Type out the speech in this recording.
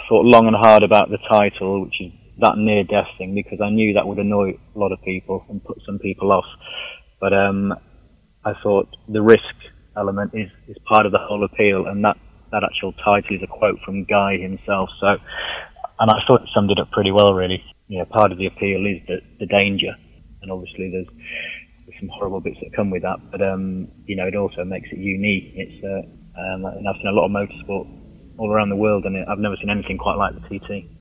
thought long and hard about the title, which is that near-death thing, because I knew that would annoy a lot of people and put some people off. But I thought the risk element is part of the whole appeal, and that actual title is a quote from Guy himself. So, and I thought it summed it up pretty well, really. You know, part of the appeal is the danger, and obviously there's some horrible bits that come with that. But you know, it also makes it unique. It's and I've seen a lot of motorsport all around the world, and I've never seen anything quite like the TT.